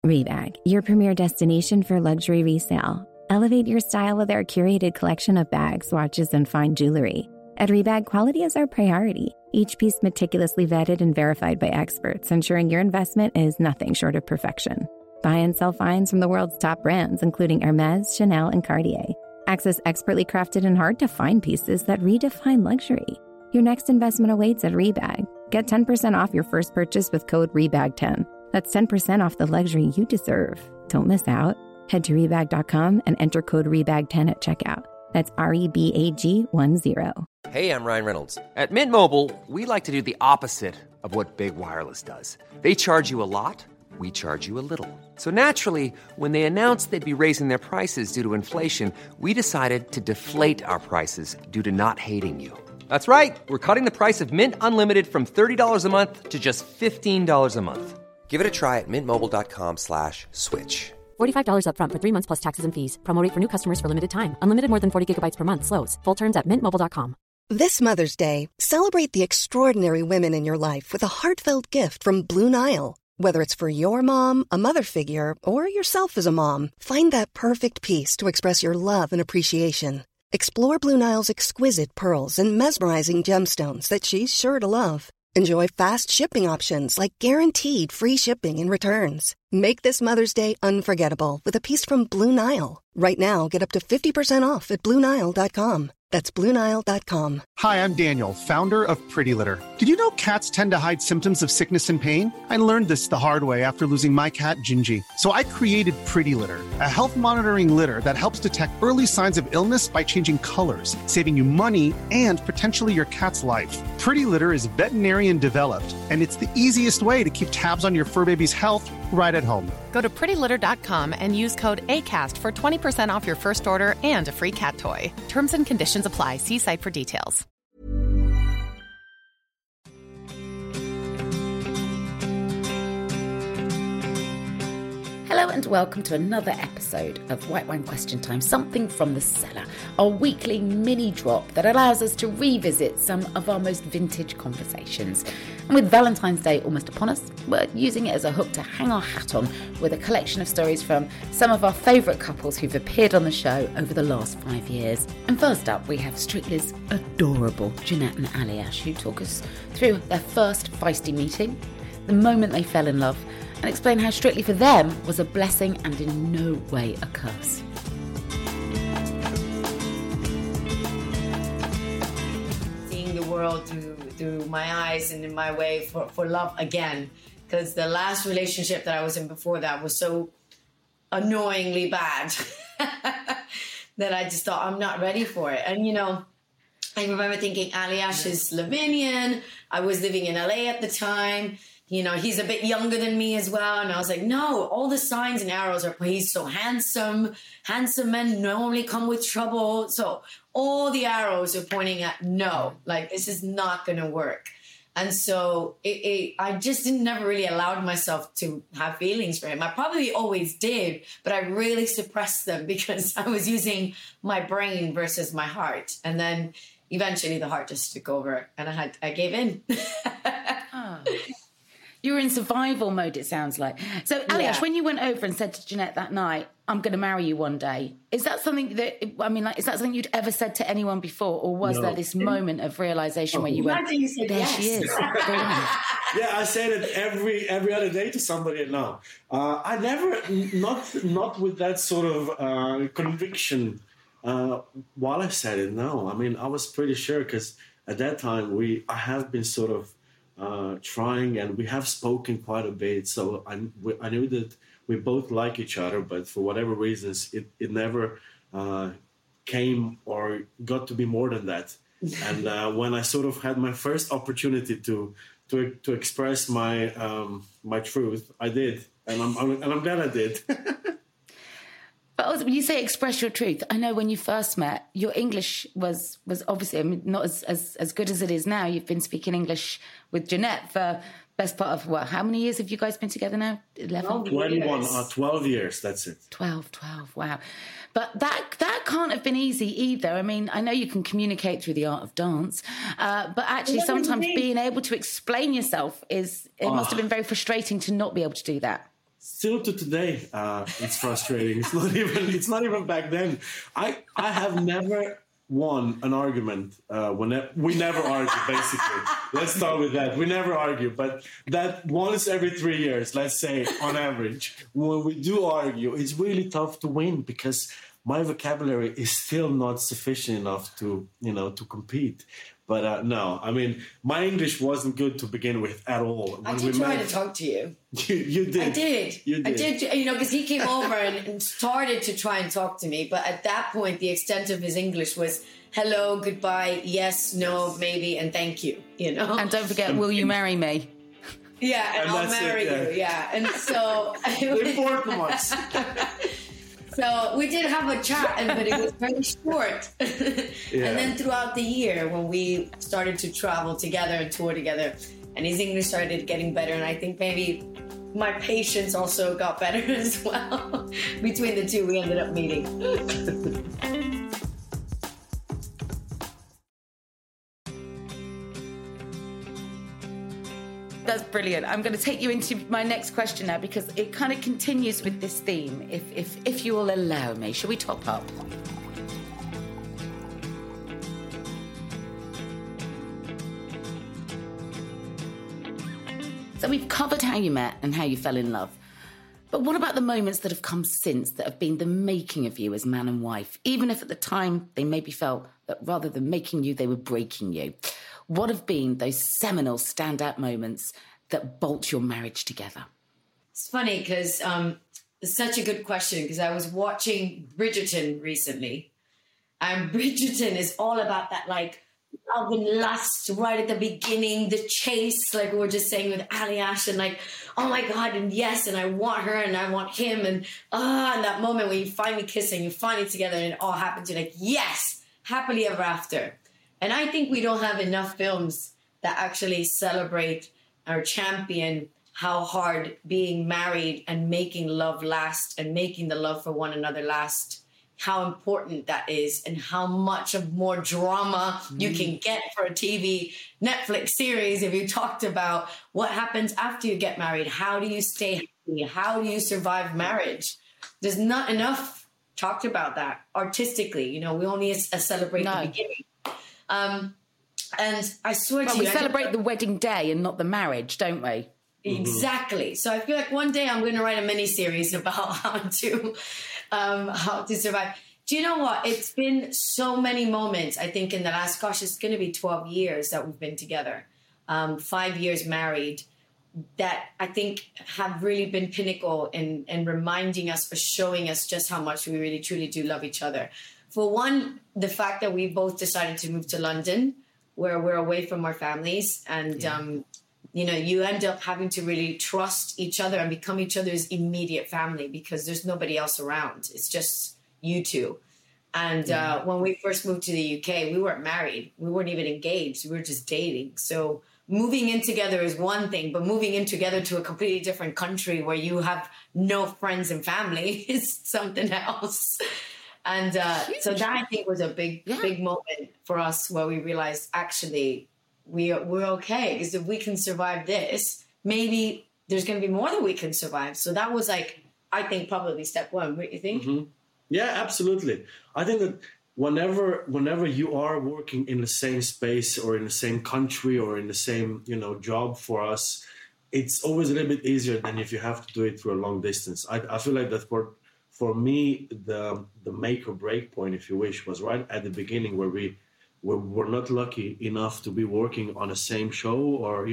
Rebag, your premier destination for luxury resale. Elevate your style with our curated collection of bags, watches, and fine jewelry. At Rebag, quality is our priority. Each piece meticulously vetted and verified by experts, ensuring your investment is nothing short of perfection. Buy and sell finds from the world's top brands, including Hermès, Chanel, and Cartier. Access expertly crafted and hard-to-find pieces that redefine luxury. Your next investment awaits at Rebag. Get 10% off your first purchase with code REBAG10. That's 10% off the luxury you deserve. Don't miss out. Head to Rebag.com and enter code REBAG10 at checkout. That's REBAG10. Hey, I'm Ryan Reynolds. At Mint Mobile, we like to do the opposite of what Big Wireless does. They charge you a lot, we charge you a little. So naturally, when they announced they'd be raising their prices due to inflation, we decided to deflate our prices due to not hating you. That's right. We're cutting the price of Mint Unlimited from $30 a month to just $15 a month. Give it a try at mintmobile.com/switch. $45 up front for 3 months plus taxes and fees. Promo rate for new customers for limited time. Unlimited more than 40 gigabytes per month. Slows full terms at mintmobile.com. This Mother's Day, celebrate the extraordinary women in your life with a heartfelt gift from Blue Nile. Whether it's for your mom, a mother figure, or yourself as a mom, find that perfect piece to express your love and appreciation. Explore Blue Nile's exquisite pearls and mesmerizing gemstones that she's sure to love. Enjoy fast shipping options like guaranteed free shipping and returns. Make this Mother's Day unforgettable with a piece from Blue Nile. Right now, get up to 50% off at BlueNile.com. That's BlueNile.com. Hi, I'm Daniel, founder of Pretty Litter. Did you know cats tend to hide symptoms of sickness and pain? I learned this the hard way after losing my cat, Gingy. So I created Pretty Litter, a health monitoring litter that helps detect early signs of illness by changing colors, saving you money and potentially your cat's life. Pretty Litter is veterinarian developed, and it's the easiest way to keep tabs on your fur baby's health right at home. Go to prettylitter.com and use code ACAST for 20% off your first order and a free cat toy. Terms and conditions apply. See site for details. Hello and welcome to another episode of White Wine Question Time, something from the cellar, our weekly mini drop that allows us to revisit some of our most vintage conversations. And with Valentine's Day almost upon us, we're using it as a hook to hang our hat on with a collection of stories from some of our favourite couples who've appeared on the show over the last 5 years. And first up, we have Strictly's adorable Jeanette and Aliash, who talk us through their first feisty meeting, the moment they fell in love, and explain how Strictly for them was a blessing and in no way a curse. Seeing the world through my eyes and in my way for love again. Because the last relationship that I was in before that was so annoyingly bad that I just thought, I'm not ready for it. And, you know, I remember thinking, Aliash is Slovenian. I was living in LA at the time. You know, he's a bit younger than me as well. And I was like, no, all the signs and arrows are, he's so handsome. Handsome men normally come with trouble. So all the arrows are pointing at no, like this is not going to work. And so I just never really allowed myself to have feelings for him. I probably always did, but I really suppressed them because I was using my brain versus my heart. And then eventually the heart just took over and I gave in. Oh. You were in survival mode, it sounds like. So, Aliash, when you went over and said to Jeanette that night, I'm going to marry you one day, is that something that, is that something you'd ever said to anyone before? Or was there this moment of realization where you went, there yes. she is. Yeah, I say that every other day to somebody now. I never, not with that sort of conviction while I said it, no. I mean, I was pretty sure because at that time I have been sort of trying, and we have spoken quite a bit. So I knew that we both like each other, but for whatever reasons, it never came or got to be more than that. And when I sort of had my first opportunity to express my my truth, I did, and I'm glad I did. But also, when you say express your truth, I know when you first met, your English was obviously not as good as it is now. You've been speaking English with Jeanette for best part of, how many years have you guys been together now? 11? 21, 12 years, that's it. 12, wow. But that can't have been easy either. I mean, I know you can communicate through the art of dance, but actually sometimes being able to explain yourself must have been very frustrating to not be able to do that. Still to today, it's frustrating. It's not even back then. I have never won an argument. We never argue, basically. Let's start with that. We never argue, but that once every 3 years, let's say on average, when we do argue, it's really tough to win because my vocabulary is still not sufficient enough to compete. But no, I mean, my English wasn't good to begin with at all. I did try to talk to you. You did. I did. You did. I did, because he came over and started to try and talk to me. But at that point, the extent of his English was hello, goodbye, yes, no, maybe, and thank you, And don't forget, will you marry me? Yeah, and I'll marry you, yeah. And so... The important ones. So we did have a chat, but it was very short. Yeah. And then throughout the year, when we started to travel together and tour together, and his English started getting better, and I think maybe my patience also got better as well. Between the two, we ended up meeting. That's brilliant. I'm going to take you into my next question now because it kind of continues with this theme. If you will allow me, shall we top up? So we've covered how you met and how you fell in love. But what about the moments that have come since that have been the making of you as man and wife, even if at the time they maybe felt that rather than making you, they were breaking you? What have been those seminal standout moments that bolt your marriage together? It's funny because it's such a good question because I was watching Bridgerton recently. And Bridgerton is all about that, like, love and lust right at the beginning, the chase, like we were just saying with Aliash, and like, oh my God, and yes, and I want her and I want him, and that moment when you finally kiss and you finally together and it all happens, you're like, yes, happily ever after. And I think we don't have enough films that actually celebrate or champion how hard being married and making love last and making the love for one another last, how important that is and how much of more drama you can get for a TV Netflix series if you talked about what happens after you get married. How do you stay happy? How do you survive marriage? There's not enough talked about that artistically. We only celebrate the beginning. And I swear to you, we celebrate the wedding day and not the marriage, don't we? Exactly. So I feel like one day I'm going to write a mini series about how to survive. Do you know what? It's been so many moments. I think in the last, it's going to be 12 years that we've been together, 5 years married, that I think have really been pinnacle in reminding us or showing us just how much we really truly do love each other. For one, the fact that we both decided to move to London, where we're away from our families, and you end up having to really trust each other and become each other's immediate family because there's nobody else around. It's just you two. And when we first moved to the UK, we weren't married. We weren't even engaged. We were just dating. So moving in together is one thing, but moving in together to a completely different country where you have no friends and family is something else. And so that, I think, was a big moment for us where we realized, actually, we're okay. Because if we can survive this, maybe there's going to be more that we can survive. So that was, like, I think, probably step one. What do you think? Mm-hmm. Yeah, absolutely. I think that whenever you are working in the same space or in the same country or in the same, job for us, it's always a little bit easier than if you have to do it through a long distance. I feel like that for me, the make or break point, if you wish, was right at the beginning where we were not lucky enough to be working on the same show, or,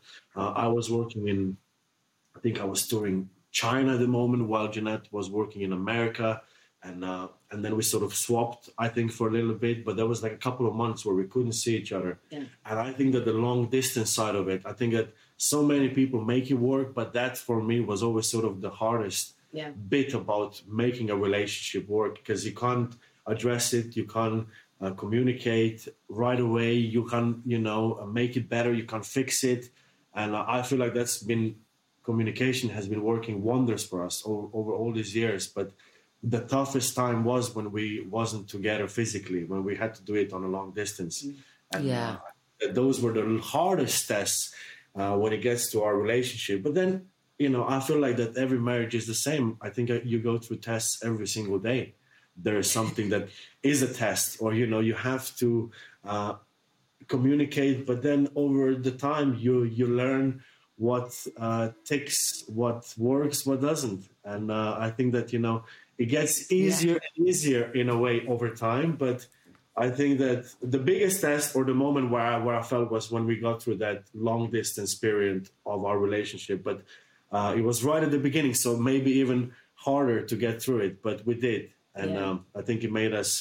I was working I think I was touring China at the moment while Jeanette was working in America. And then we sort of swapped, I think, for a little bit. But there was like a couple of months where we couldn't see each other. Yeah. And I think that the long distance side of it, I think that so many people make it work. But that, for me, was always sort of the hardest bit about making a relationship work, because you can't address it. You can't communicate right away. You can't, make it better. You can't fix it. And I feel like communication has been working wonders for us over all these years. But the toughest time was when we wasn't together physically, when we had to do it on a long distance. And those were the hardest tests when it gets to our relationship. But then I feel like that every marriage is the same. I think you go through tests every single day. There is something that is a test, or, you have to communicate, but then over the time you learn what ticks, what works, what doesn't. And I think that, it gets easier and easier in a way over time. But I think that the biggest test, or the moment where I felt, was when we got through that long distance period of our relationship. But it was right at the beginning, so maybe even harder to get through it, but we did. And I think it made us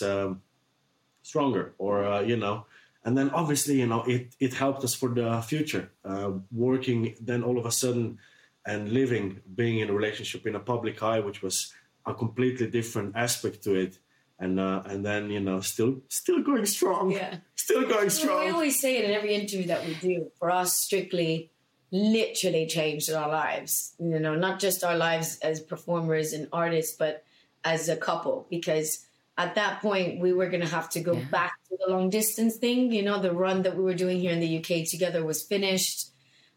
stronger, or, and then obviously, it helped us for the future, working then all of a sudden and being in a relationship in a public eye, which was a completely different aspect to it. And then, still going strong. Yeah. Still going strong. We always say it in every interview that we do. For us, Strictly literally changed our lives. Not just our lives as performers and artists, but as a couple. Because at that point, we were going to have to go back to the long distance thing. The run that we were doing here in the UK together was finished.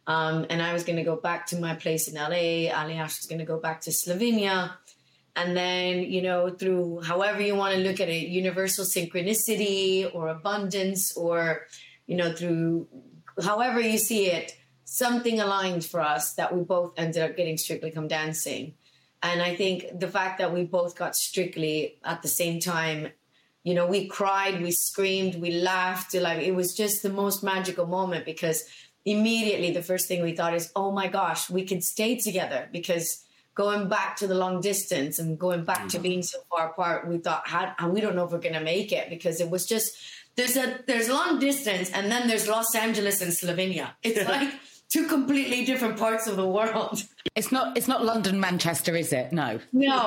And I was going to go back to my place in LA. Aljaž was going to go back to Slovenia. And then, through however you want to look at it, universal synchronicity or abundance, or, through however you see it, something aligned for us that we both ended up getting Strictly Come Dancing. And I think the fact that we both got Strictly at the same time, we cried, we screamed, we laughed. It was just the most magical moment, because immediately the first thing we thought is, oh my gosh, we can stay together. Because going back to the long distance and going back to being so far apart, we thought, we don't know if we're going to make it, because it was just, there's long distance, and then there's Los Angeles and Slovenia. It's like two completely different parts of the world. It's not London, Manchester, is it? No.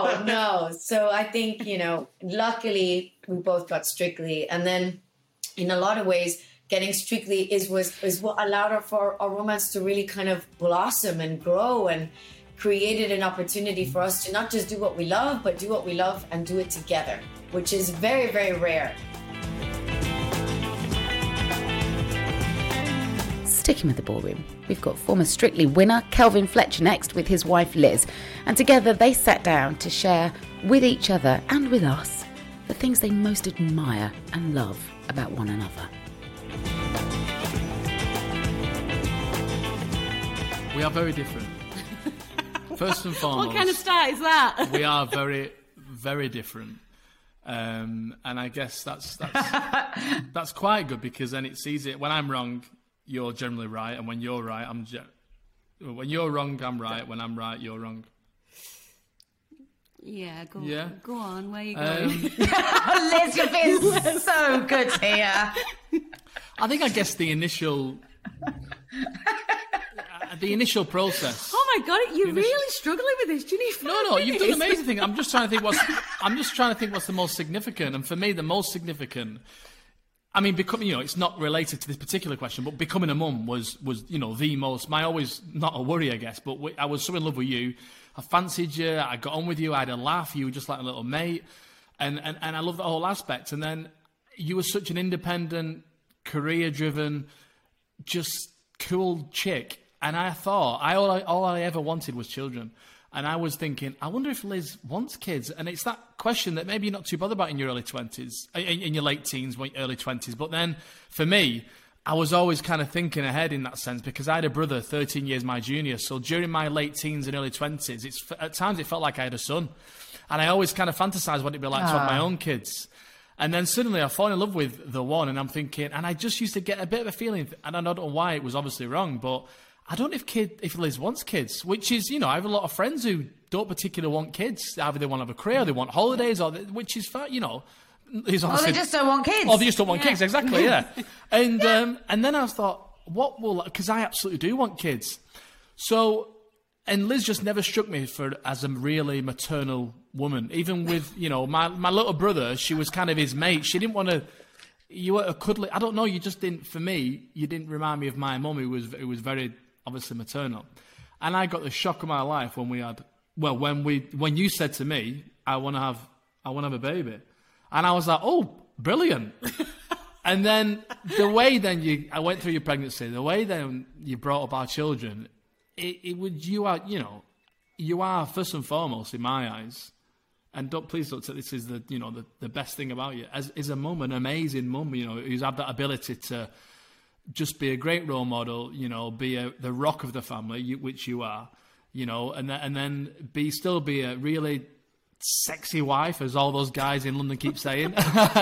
No. So I think, luckily we both got Strictly. And then in a lot of ways, getting Strictly is what allowed our romance to really kind of blossom and grow, and created an opportunity for us to not just do what we love, but do what we love and do it together, which is very, very rare. Sticking with the ballroom, we've got former Strictly winner Kelvin Fletcher next with his wife Liz, and together they sat down to share with each other and with us the things they most admire and love about one another. We are very different. First and foremost, what kind of start is that? We are very, very different, and I guess that's quite good, because then it's easy. When I'm wrong, you're generally right, and when you're right, when you're wrong, I'm right. When I'm right, you're wrong. Yeah, go on. Where are you going? Liz, you've been so good here. I guess the initial process. Oh my God, you're really struggling with this. Do you need 5 minutes? No, you've done an amazing thing. I'm just trying to think what's the most significant, and for me, the most significant. I mean, becoming, it's not related to this particular question, but becoming a mum was the most. My always not a worry, I guess, but I was so in love with you. I fancied you. I got on with you. I had a laugh. You were just like a little mate, and I love the whole aspect. And then you were such an independent, career-driven, just cool chick. And I thought all I ever wanted was children. And I was thinking, I wonder if Liz wants kids. And it's that question that maybe you're not too bothered about in your early 20s, in your late teens, early 20s. But then for me, I was always kind of thinking ahead in that sense, because I had a brother 13 years my junior. So during my late teens and early 20s, at times it felt like I had a son. And I always kind of fantasized what it'd be like to have my own kids. And then suddenly I fall in love with the one, and I'm thinking, and I just used to get a bit of a feeling, and I don't know why, it was obviously wrong, but I don't know if Liz wants kids, which is, I have a lot of friends who don't particularly want kids. Either they want to have a career, they want holidays, which is fine, Or they just don't want kids. Or they just don't want kids, exactly, yeah. And then I thought, because I absolutely do want kids. So, and Liz just never struck me as a really maternal woman. Even with, my little brother, she was kind of his mate. She didn't want to. You were a cuddly. I don't know. You just didn't. For me, you didn't remind me of my mum. It was very obviously maternal. And I got the shock of my life when when you said to me, I want to have a baby, and I was like, oh, brilliant. And then the way I went through your pregnancy, the way then you brought up our children, you are first and foremost in my eyes, and please don't say this is the best thing about you as a mum, an amazing mum, who's had that ability to just be a great role model, be the rock of the family, which you are, and then still be a really sexy wife, as all those guys in London keep saying,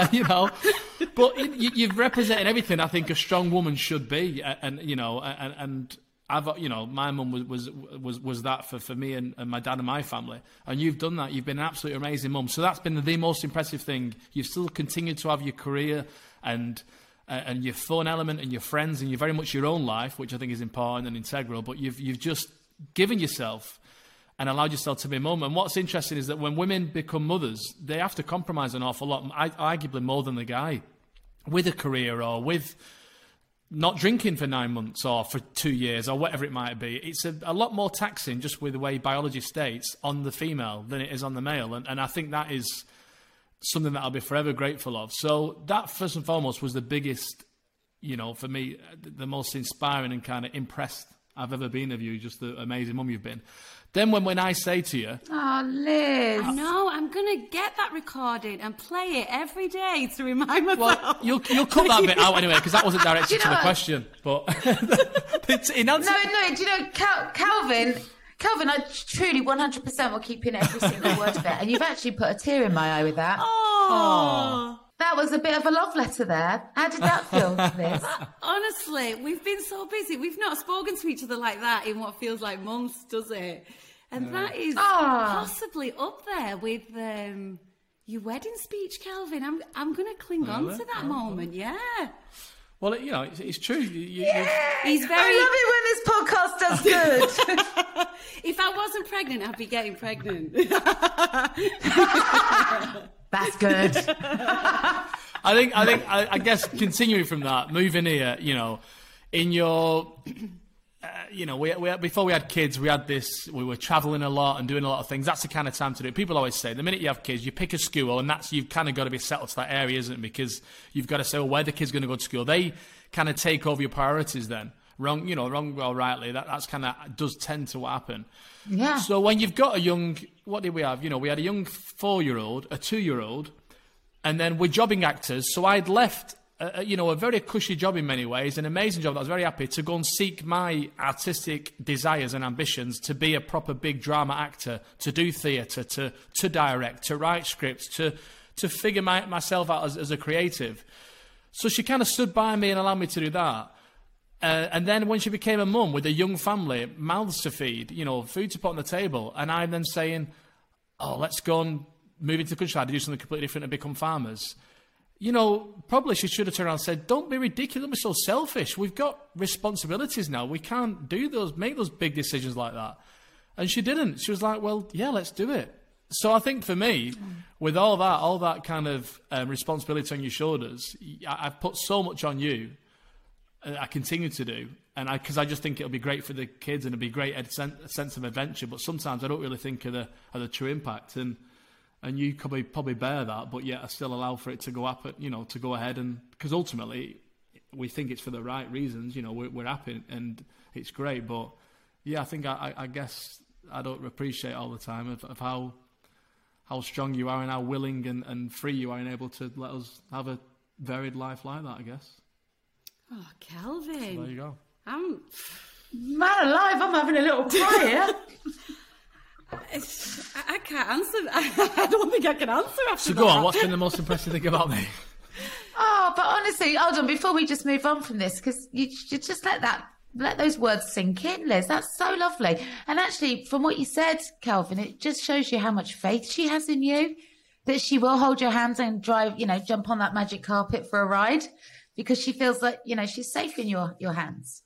But you've represented everything I think a strong woman should be, and I've, my mum was that for me and my dad and my family, and you've done that. You've been an absolutely amazing mum. So that's been the most impressive thing. You've still continued to have your career and your fun element and your friends and you're very much your own life, which I think is important and integral. But you've just given yourself and allowed yourself to be a mum. And what's interesting is that when women become mothers, they have to compromise an awful lot, arguably more than the guy, with a career or with not drinking for 9 months or for 2 years or whatever it might be. It's a lot more taxing, just with the way biology states, on the female than it is on the male. And I think that is something that I'll be forever grateful of. So that, first and foremost, was the biggest, for me, the most inspiring and kind of impressed I've ever been of you, just the amazing mum you've been. Then when I say to you... Oh, Liz. I know, I'm going to get that recorded and play it every day to remind myself. Well, you'll cut that bit out anyway, because that wasn't directed to the question. But it's in answer... No, do you know, Calvin, I truly 100% will keep in every single word of it. And you've actually put a tear in my eye with that. Oh. That was a bit of a love letter there. How did that feel, Liz? Honestly, we've been so busy. We've not spoken to each other like that in what feels like months, does it? And that is possibly up there with your wedding speech, Kelvin. I'm going to cling on to that moment, yeah. Well, it's true. He's very... I love it when this podcast does good. If I wasn't pregnant, I'd be getting pregnant. That's good. I guess continuing from that, moving here, in your, we before we had kids, we were traveling a lot and doing a lot of things. That's the kind of time to do it. People always say, the minute you have kids, you pick a school, and you've kind of got to be settled to that area, isn't it? Because you've got to say, well, where the kid's going to go to school. They kind of take over your priorities then. Wrong or rightly, that's kind of does tend to happen. Yeah. So when you've got a young, what did we have? We had a young 4-year-old, a 2-year-old, and then we're jobbing actors. So I'd left, a very cushy job in many ways, an amazing job that I was very happy to go and seek my artistic desires and ambitions to be a proper big drama actor, to do theatre, to direct, to write scripts, to figure myself out as a creative. So she kind of stood by me and allowed me to do that. And then when she became a mum with a young family, mouths to feed, food to put on the table, and I'm then saying, oh, let's go and move into the countryside to do something completely different and become farmers. Probably she should have turned around and said, don't be ridiculous, don't be so selfish. We've got responsibilities now. We can't make those big decisions like that. And she didn't. She was like, well, yeah, let's do it. So I think for me, with all that kind of responsibility on your shoulders, I've put so much on you. I continue to do, and because I just think it'll be great for the kids and it'll be great sense of adventure. But sometimes I don't really think of the true impact, and you probably bear that, but yet I still allow for it to go up, to go ahead, and because ultimately we think it's for the right reasons. We're happy and it's great, but yeah, I think I guess I don't appreciate all the time of how strong you are and how willing and free you are and able to let us have a varied life like that, I guess. Oh, Kelvin. So there you go. Man alive, I'm having a little cry here. I can't answer. I don't think I can answer after So that. go on, what's been the most impressive thing about me? Oh, but honestly, hold on, before we just move on from this, because you just let those words sink in, Liz. That's so lovely. And actually, from what you said, Calvin, it just shows you how much faith she has in you, that she will hold your hands and drive, jump on that magic carpet for a ride, because she feels like, she's safe in your hands.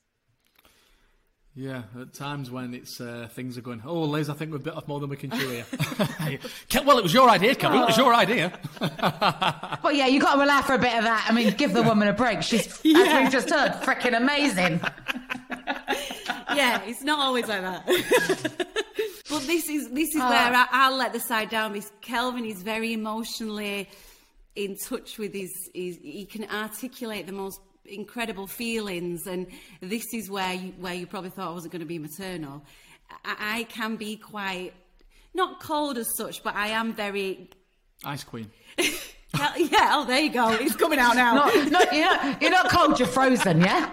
Yeah, at times when it's things are going, oh, Liz, I think we've bit off more than we can chew here. Well, it was your idea, Kelvin. It was your idea. Well, yeah, you got to allow for a bit of that. I mean, give the woman a break. She's, as we've just heard, freaking amazing. Yeah, it's not always like that. But this is where I'll let the side down, because Kelvin is very emotionally in touch with he can articulate the most incredible feelings, and this is where you probably thought I wasn't going to be maternal. I can be quite, not cold as such, but I am very... Ice Queen. Yeah, oh, there you go. It's coming out now. You're not cold, you're frozen, yeah?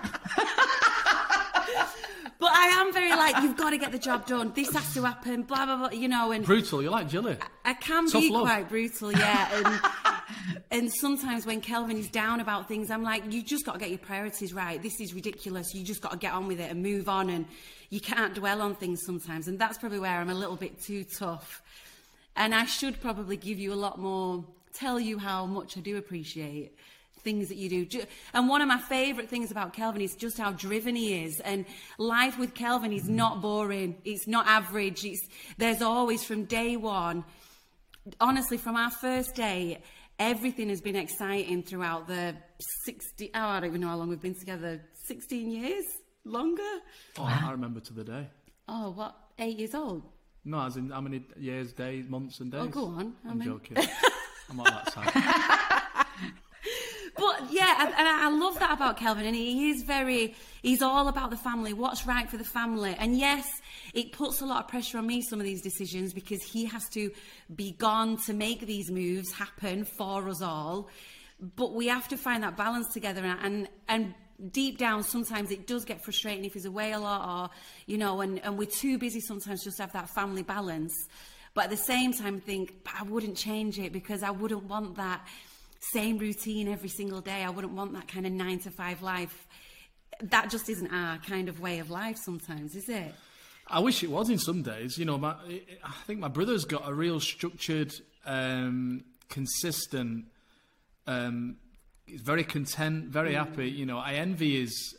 But I am very like, you've got to get the job done. This has to happen, blah, blah, blah, you know. And brutal, you're like Jilly. I can Tough be love. quite brutal, yeah. And sometimes when Kelvin is down about things, I'm like, you just got to get your priorities right. This is ridiculous. You just got to get on with it and move on. And you can't dwell on things sometimes. And that's probably where I'm a little bit too tough. And I should probably give you a lot more, tell you how much I do appreciate things that you do. And one of my favourite things about Kelvin is just how driven he is. And life with Kelvin is not boring. It's not average. There's always, from day one, honestly, from our first day, everything has been exciting throughout the I don't even know how long we've been together, 16 years? Longer? Oh, I remember to the day. Oh, what, 8 years old? No, as in how many years, days, months and days? Oh, go on. I'm joking. I'm not that sad. But yeah, and I love that about Kelvin, and he's all about the family, what's right for the family. And yes, it puts a lot of pressure on me, some of these decisions, because he has to be gone to make these moves happen for us all. But we have to find that balance together, and deep down, sometimes it does get frustrating if he's away a lot, or, you know, and we're too busy sometimes just to have that family balance. But at the same time, think, I wouldn't change it, because I wouldn't want that same routine every single day. I wouldn't want that kind of 9-to-5 life. That just isn't our kind of way of life sometimes, is it? I wish it was in some days. You know, I think my brother's got a real structured, consistent, he's very content, very happy. You know, I envy his,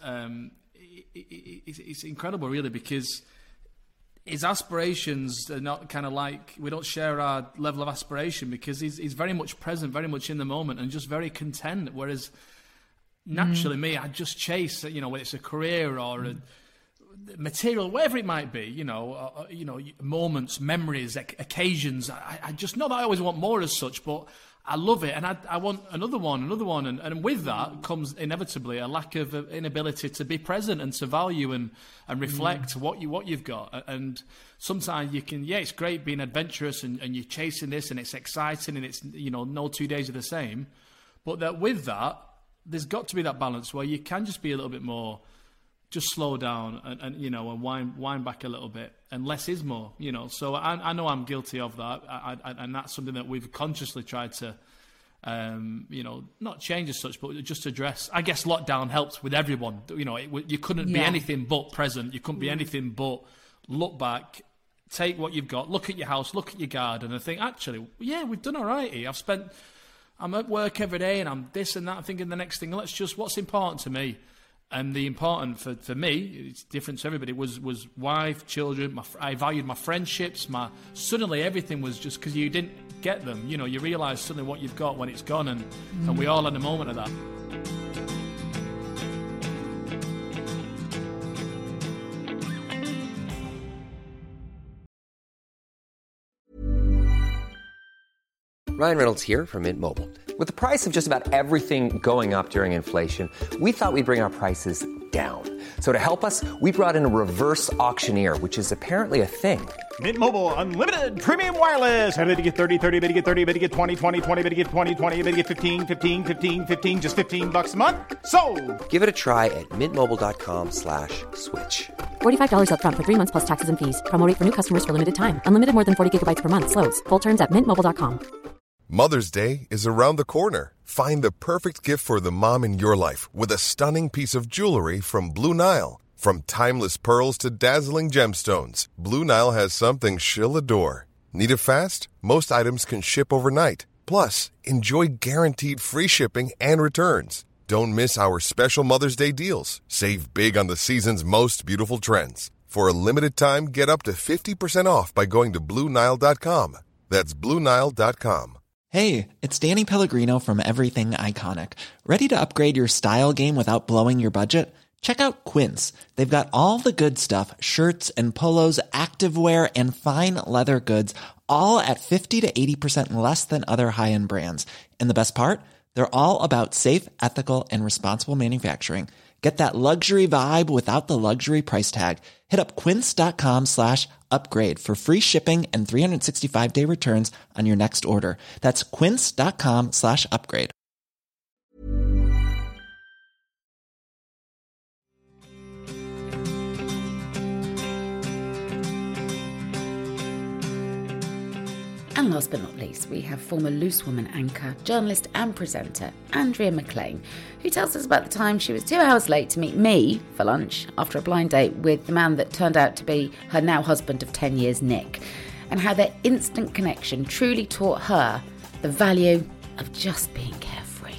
it's incredible really, because his aspirations are not kind of like, we don't share our level of aspiration, because he's very much present, very much in the moment, and just very content. Whereas naturally me, I just chase, you know, whether it's a career or a material, whatever it might be, you know, moments, memories, occasions. I just know that I always want more as such, but I love it, and I want another one, and with that comes inevitably a lack of inability to be present and to value and reflect what you've got. And sometimes you can, it's great being adventurous and you're chasing this and it's exciting and it's, you know, no 2 days are the same, but that with that there's got to be that balance where you can just be a little bit more, just slow down and you know, and wind back a little bit, and less is more, you know. So I know I'm guilty of that, and that's something that we've consciously tried to, you know, not change as such, but just address. I guess lockdown helped with everyone. You know, you couldn't be anything but present. You couldn't be anything but look back, take what you've got, look at your house, look at your garden, and think, actually, yeah, we've done all right here. I'm at work every day, and I'm this and that. I'm thinking the next thing. Let's just, what's important to me. And the important for me, it's different to everybody, was wife, children. I valued my friendships. Suddenly everything was just, because you didn't get them. You know, you realise suddenly what you've got when it's gone, and we all had a moment of that. Ryan Reynolds here from Mint Mobile. With the price of just about everything going up during inflation, we thought we'd bring our prices down. So to help us, we brought in a reverse auctioneer, which is apparently a thing. Mint Mobile Unlimited Premium Wireless. How to get 30, 30, bit to get 30, bit to get 20, 20, 20, bit to get 20, 20, bit to get 15, 15, 15, 15, just $15 a month? Sold! Give it a try at mintmobile.com/switch. $45 up front for 3 months plus taxes and fees. Promo rate for new customers for limited time. Unlimited more than 40 gigabytes per month. Slows full terms at mintmobile.com. Mother's Day is around the corner. Find the perfect gift for the mom in your life with a stunning piece of jewelry from Blue Nile. From timeless pearls to dazzling gemstones, Blue Nile has something she'll adore. Need it fast? Most items can ship overnight. Plus, enjoy guaranteed free shipping and returns. Don't miss our special Mother's Day deals. Save big on the season's most beautiful trends. For a limited time, get up to 50% off by going to BlueNile.com. That's BlueNile.com. Hey, it's Danny Pellegrino from Everything Iconic. Ready to upgrade your style game without blowing your budget? Check out Quince. They've got all the good stuff, shirts and polos, activewear, and fine leather goods, all at 50 to 80% less than other high-end brands. And the best part? They're all about safe, ethical, and responsible manufacturing. Get that luxury vibe without the luxury price tag. Hit up quince.com/upgrade for free shipping and 365-day returns on your next order. That's quince.com/upgrade. And last but not least, we have former Loose Woman anchor, journalist and presenter Andrea McLean, who tells us about the time she was 2 hours late to meet me for lunch after a blind date with the man that turned out to be her now husband of 10 years, Nick, and how their instant connection truly taught her the value of just being carefree.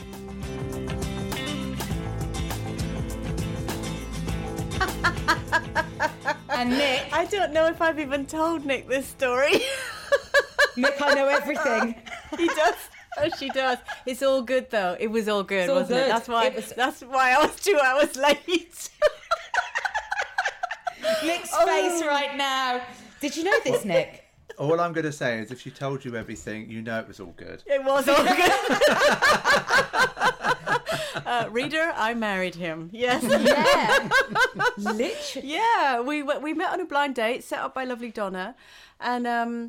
And Nick, I don't know if I've even told Nick this story. Nick, I know everything. He does. Oh, she does. It's all good, though. It was all good, wasn't it? That's why I was 2 hours late. Nick's face right now. Did you know this, Nick? All I'm going to say is if she told you everything, you know it was all good. It was all good. Reader, I married him. Yes. Yeah. Literally. Yeah. We met on a blind date set up by lovely Donna. And,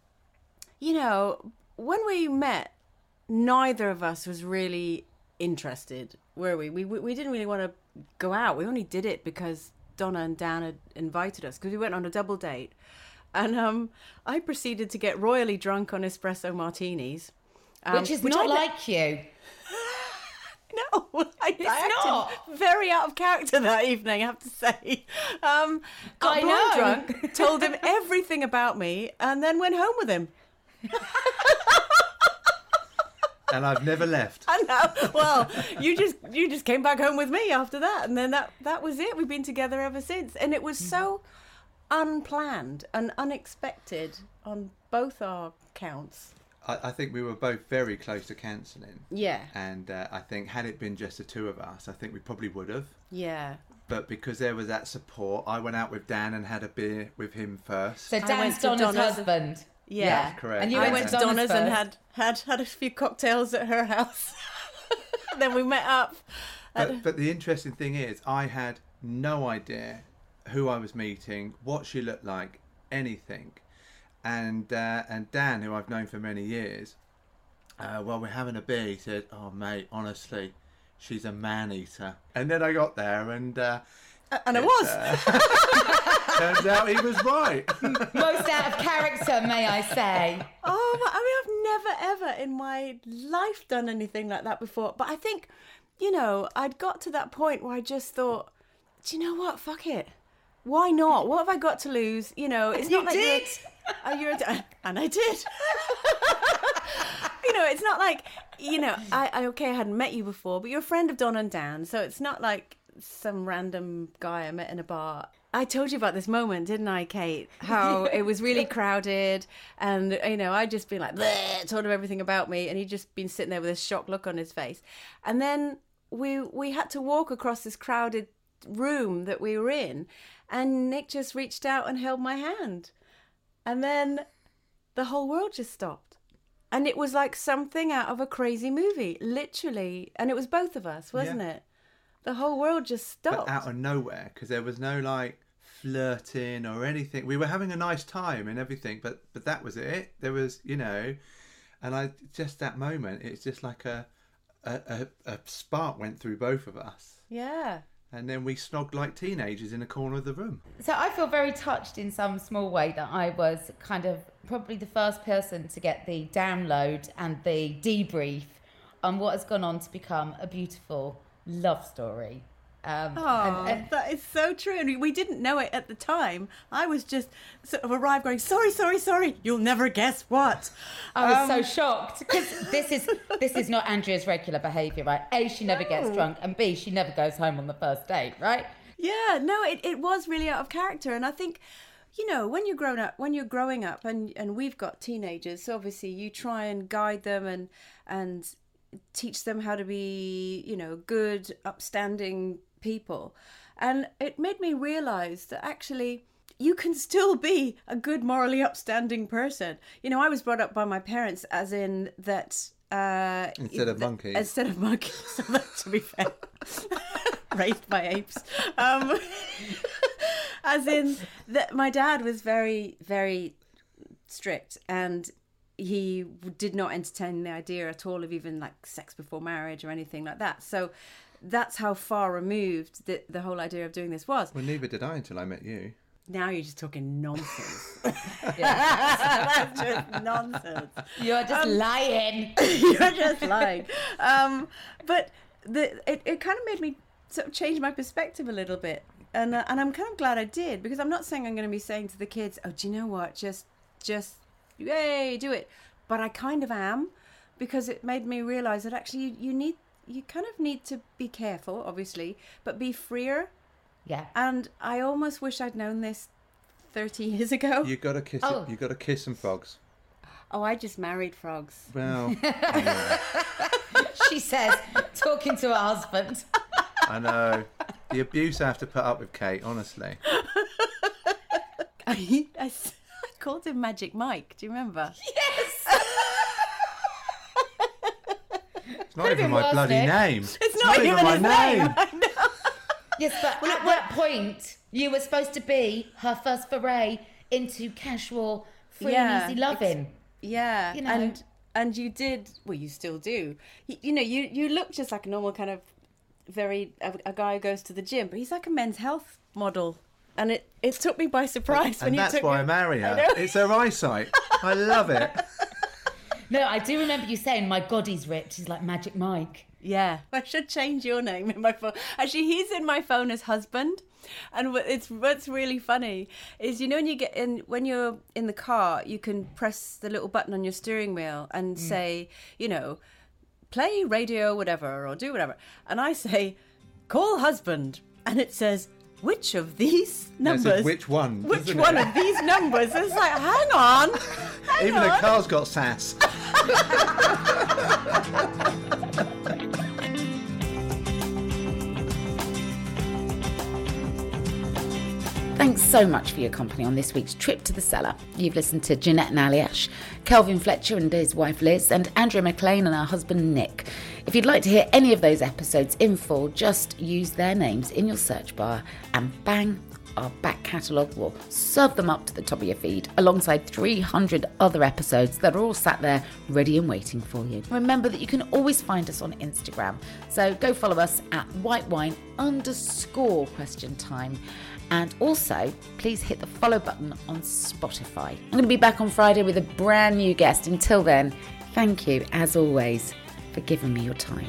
when we met, neither of us was really interested, were we? We didn't really want to go out. We only did it because Donna and Dan had invited us, because we went on a double date. And I proceeded to get royally drunk on espresso martinis. Which is not like you. No, I acted very out of character that evening, I have to say. Got blind drunk, told him everything about me, and then went home with him. And I've never left. I know. Well, you just came back home with me after that, and then that was it. We've been together ever since, and it was so unplanned and unexpected on both our counts. I think we were both very close to cancelling. Yeah. And I think had it been just the two of us, I think we probably would have. Yeah. But because there was that support, I went out with Dan and had a beer with him first. So Dan's Donna's husband. Yeah, that's correct. And you went to Donna's and had a few cocktails at her house. Then we met up. But the interesting thing is, I had no idea who I was meeting, what she looked like, anything. And Dan, who I've known for many years, while we're having a beer, he said, "Oh mate, honestly, she's a man-eater." And then I got there and I was. Turns out he was right. Most out of character, may I say. I've never ever in my life done anything like that before. But I think, I'd got to that point where I just thought, do you know what? Fuck it. Why not? What have I got to lose? It's not like did. And I did. It's not like, I hadn't met you before, but you're a friend of Donna and Dan, so it's not like some random guy I met in a bar. I told you about this moment, didn't I, Kate? How it was really crowded, and I'd just been like, bleh, told him everything about me, and he'd just been sitting there with a shocked look on his face. And then we had to walk across this crowded room that we were in, and Nick just reached out and held my hand, and then the whole world just stopped, and it was like something out of a crazy movie, literally. And it was both of us, wasn't it? The whole world just stopped. But out of nowhere, because there was no flirting or anything. We were having a nice time and everything, but that was it. There was, and I just that moment, it's just like a spark went through both of us. Yeah. And then we snogged like teenagers in a corner of the room. So I feel very touched in some small way that I was kind of probably the first person to get the download and the debrief on what has gone on to become a beautiful love story. That is so true. And we didn't know it at the time. I was just sort of arrived going, sorry, you'll never guess what. I was so shocked because this is not Andrea's regular behaviour, right? A, she never gets drunk, and B, she never goes home on the first date, right? Yeah, no, it was really out of character. And I think, when you're growing up and we've got teenagers, so obviously you try and guide them and teach them how to be, good, upstanding people. And it made me realise that actually you can still be a good, morally upstanding person. I was brought up by my parents as in that Instead of monkeys. Instead of monkeys, to be fair. Raised by apes. As in, my dad was very, very strict, and he did not entertain the idea at all of even like sex before marriage or anything like that. So that's how far removed the whole idea of doing this was. Well, neither did I until I met you. Now you're just talking nonsense. That's just nonsense. You're just lying. You're just lying. But it kind of made me sort of change my perspective a little bit. And I'm kind of glad I did, because I'm not saying I'm going to be saying to the kids, oh, do you know what? Just, yay, do it. But I kind of am, because it made me realize that actually you kind of need to be careful, obviously, but be freer. Yeah. And I almost wish I'd known this 30 years ago. You got to kiss. You got to kiss some frogs. Oh, I just married frogs. Well, she says, talking to her husband. I know. The abuse I have to put up with, Kate, honestly. I called him Magic Mike. Do you remember? Yes! It's not even my bloody name. It's not even my name. I know. Yes, but at that point, you were supposed to be her first foray into casual, free and easy loving. Yeah, you know. And you did, well, you still do. You look just like a normal kind of a guy who goes to the gym, but he's like a men's health model. And it took me by surprise when you took And that's why I marry her. It's her eyesight. I love it. No, I do remember you saying, my God, he's ripped. He's like Magic Mike. Yeah, I should change your name in my phone. Actually, he's in my phone as husband. And what's really funny is, when you're in the car, you can press the little button on your steering wheel and say, play radio, whatever, or do whatever. And I say, call husband. And it says, which of these numbers? Says, which one? Which one of these numbers? It's like, hang on. Even the car's got sass. Thanks so much for your company on this week's Trip to the Cellar. You've listened to Jeanette and Aliash, Kelvin Fletcher and his wife Liz, and Andrea McLean and her husband Nick. If you'd like to hear any of those episodes in full, just use their names in your search bar and bang, our back catalogue will serve them up to the top of your feed alongside 300 other episodes that are all sat there ready and waiting for you. Remember that you can always find us on Instagram, so go follow us at whitewine_questiontime. And also, please hit the follow button on Spotify. I'm going to be back on Friday with a brand new guest. Until then, thank you, as always, for giving me your time.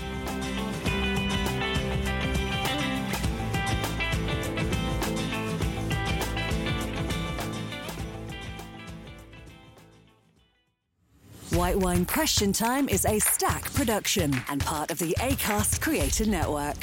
White Wine Question Time is a Stack production and part of the Acast Creator Network.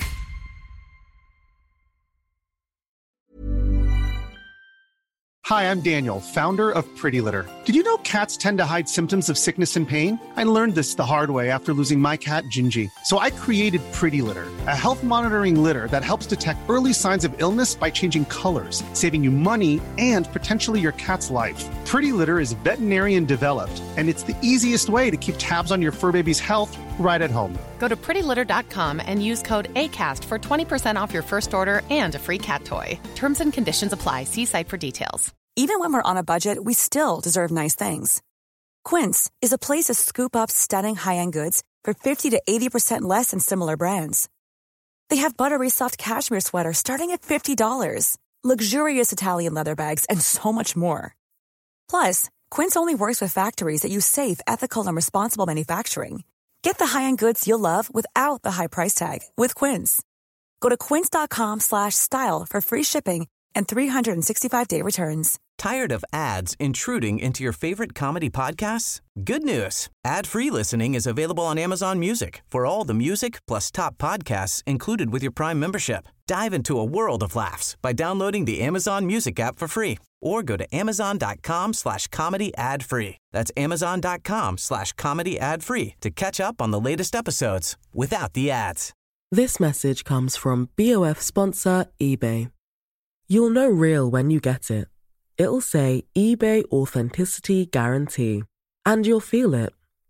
Hi, I'm Daniel, founder of Pretty Litter. Did you know cats tend to hide symptoms of sickness and pain? I learned this the hard way after losing my cat, Gingy. So I created Pretty Litter, a health monitoring litter that helps detect early signs of illness by changing colors, saving you money and potentially your cat's life. Pretty Litter is veterinarian developed, and it's the easiest way to keep tabs on your fur baby's health right at home. Go to prettylitter.com and use code ACAST for 20% off your first order and a free cat toy. Terms and conditions apply. See site for details. Even when we're on a budget, we still deserve nice things. Quince is a place to scoop up stunning high-end goods for 50 to 80% less than similar brands. They have buttery soft cashmere sweaters starting at $50, luxurious Italian leather bags, and so much more. Plus, Quince only works with factories that use safe, ethical, and responsible manufacturing. Get the high-end goods you'll love without the high price tag with Quince. Go to quince.com/style for free shipping and 365-day returns. Tired of ads intruding into your favorite comedy podcasts? Good news. Ad-free listening is available on Amazon Music for all the music plus top podcasts included with your Prime membership. Dive into a world of laughs by downloading the Amazon Music app for free or go to amazon.com/comedy ad-free. That's amazon.com/comedy ad-free to catch up on the latest episodes without the ads. This message comes from BOF sponsor eBay. You'll know real when you get it. It'll say eBay Authenticity Guarantee. And you'll feel it.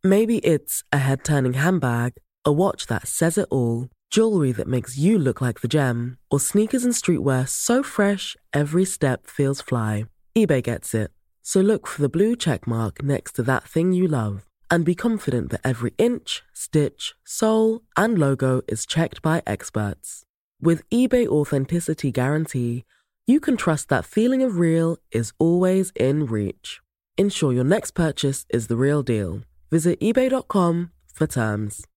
Maybe it's a head-turning handbag, a watch that says it all, jewelry that makes you look like the gem, or sneakers and streetwear so fresh every step feels fly. eBay gets it. So look for the blue check mark next to that thing you love and be confident that every inch, stitch, sole, and logo is checked by experts. With eBay Authenticity Guarantee, you can trust that feeling of real is always in reach. Ensure your next purchase is the real deal. Visit eBay.com for terms.